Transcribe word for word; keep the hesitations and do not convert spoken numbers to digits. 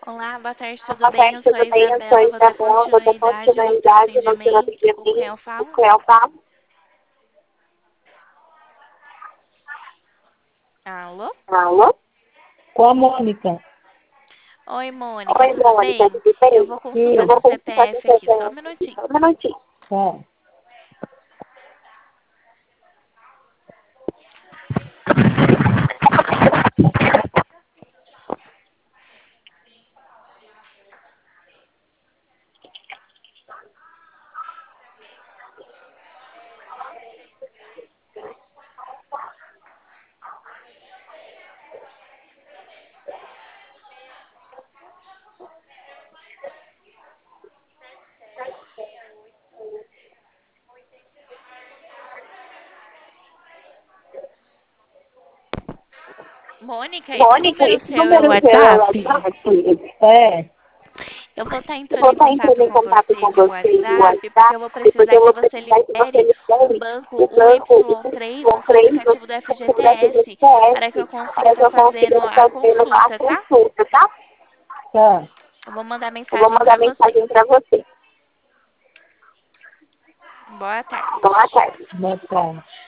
Olá, boa tarde, tudo Boa bem? tarde, Eu sou a tudo bem? Eu sou a Isabela, vou dar Isabela, vou dar continuidade no seu continuidade no seu atendimento. Com quem atendimento. eu O falo? que eu falo? Alô? Alô? Com a Mônica. Oi, Mônica, Oi, tudo Mônica, bem? tudo Eu bem? vou Sim. consultar Eu vou seu consultar com C P F aqui, só um você. minutinho. Só um minutinho. Tá. Mônica, esse Mônica, número esse seu é o número seu é o WhatsApp? WhatsApp? É. Eu vou estar Eu entrando vou em estar contato entrando em com contato você com via você no WhatsApp, porque eu WhatsApp, vou porque precisar eu que vou você precisar que você libere o libere banco o um banco Y três no o seu três no aplicativo do aplicativo da F G T S para que eu F G T S, consiga para que estar eu fazendo consiga a fazer a consulta, tá? consulta, tá? Tá. Eu vou mandar Eu vou mensagem mandar para você. mensagem para você. Boa tarde. Boa tarde. Boa tarde.